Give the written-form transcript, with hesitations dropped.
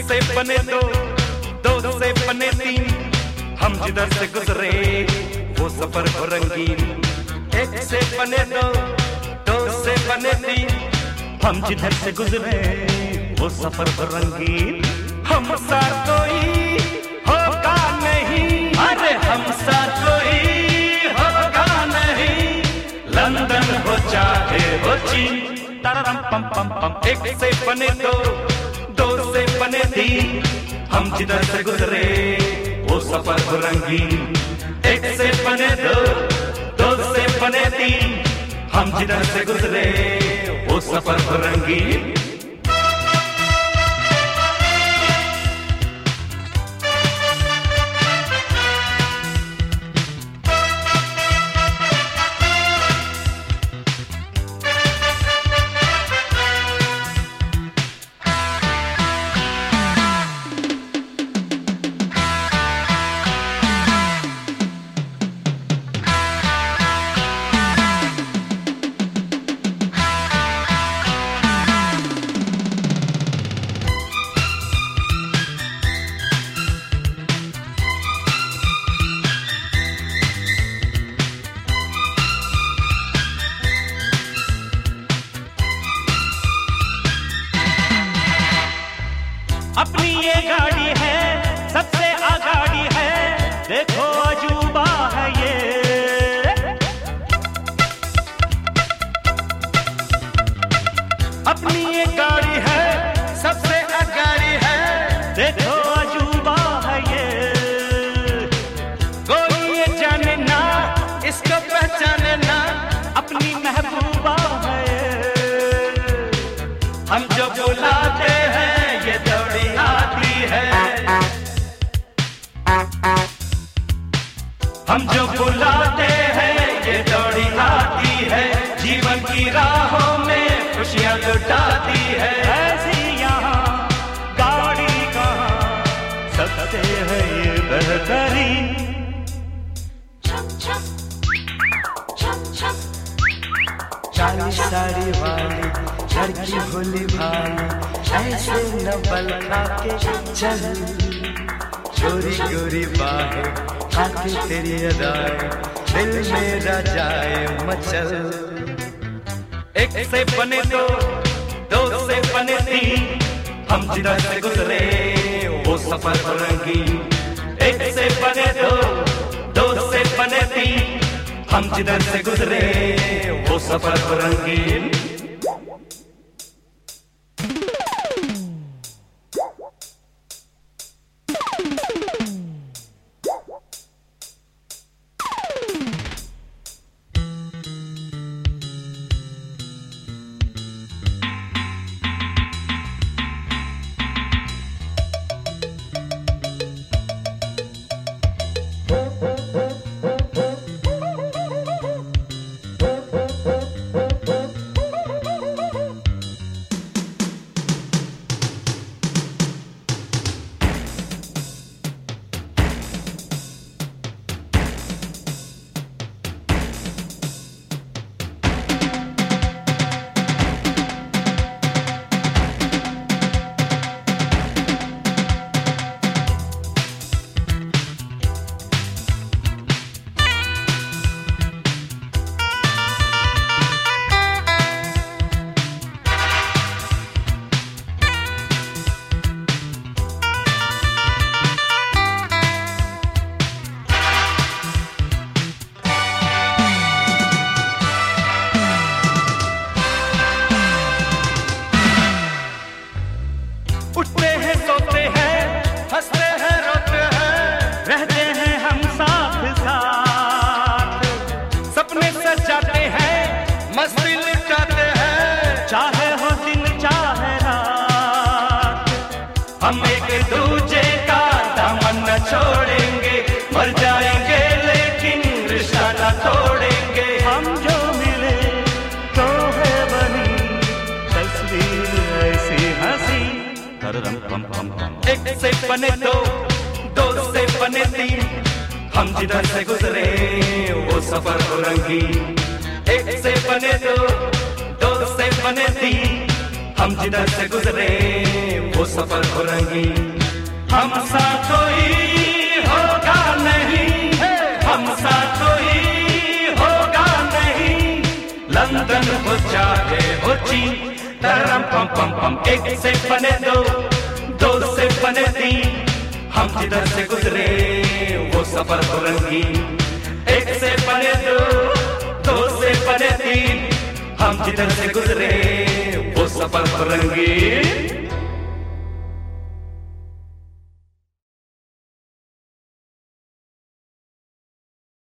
से बने दो, दो से बने तीन, हम जिधर से गुजरे वो सफर हो रंगीन। एक से बने दो, दो से बने तीन, हम जिधर से गुजरे वो सफर हो रंगीन। हम सा कोई होगा नहीं, अरे हम सा कोई होगा नहीं, लंदन हो चाहे हो चीन। तररम पम पम पम। एक से बने दो, दो से बने तीन, हम जिधर से गुजरे वो सफर हो रंगीन। एक से बने दो, दो से बने तीन, हम जिधर से गुजरे वो सफर हो रंगीन। अपनी ये गाड़ी है सबसे आगाड़ी है, देखो अजूबा है ये। अपनी ये गाड़ी है सबसे आगाड़ी है, देखो अजूबा है ये। कोई ये जाने ना, इसको पहचाने ना, अपनी महबूबा है ये। हम जो बुलाते हैं ये दौड़ी आती है, हम जो बुलाते हैं ये दौड़ी आती है, जीवन की राहों में खुशियां लुटाती है। ऐसी यहाँ गाड़ी कहाँ, सबसे है ये बेहतरीन। काली साड़ी वाली लड़की भोली भाली, ऐसे न बल खा के चल, गोरी गोरी बाहें खाके तेरी अदाएं, दिल मेरा जाए मचल। एक से बने दो, दो से बने तीन, हम जिधर से गुजरे वो सफर हो रंगीन। एक से बने दो, दो से बने तीन, हम जिधर से गुजरे वो सफर हो रंगीन। उठते हैं सोते हैं, हंसते हैं रोते हैं, रहते हैं हम साथ साथ। सपने सजाते हैं, मस्ती लुटाते हैं, चाहे हो दिन चाहे रात। हम एक दूजे का दामन न छोड़ेंगे, मर जाएंगे लेकिन रिश्ता न तोड़ेंगे। हम जो मिले तो है बनी तस्वीर ऐसी हंसी। एक से बने दो, दो से बने तीन, हम जिधर से गुजरे वो सफर हो रंगीन। एक से बने दो, दो से बने तीन, हम जिधर से गुजरे वो सफर हो रंगीन। हम साथ कोई होगा नहीं, हम साथ कोई होगा नहीं, लंदन हो चाहे हो चीन, तरम पम पम पम। एक से बने दो, दो से बने तीन, हम जिधर से गुजरे वो सफर हो रंगीन। एक से बने दो, दो से बने तीन, हम जिधर से गुजरे वो सफर हो रंगीन।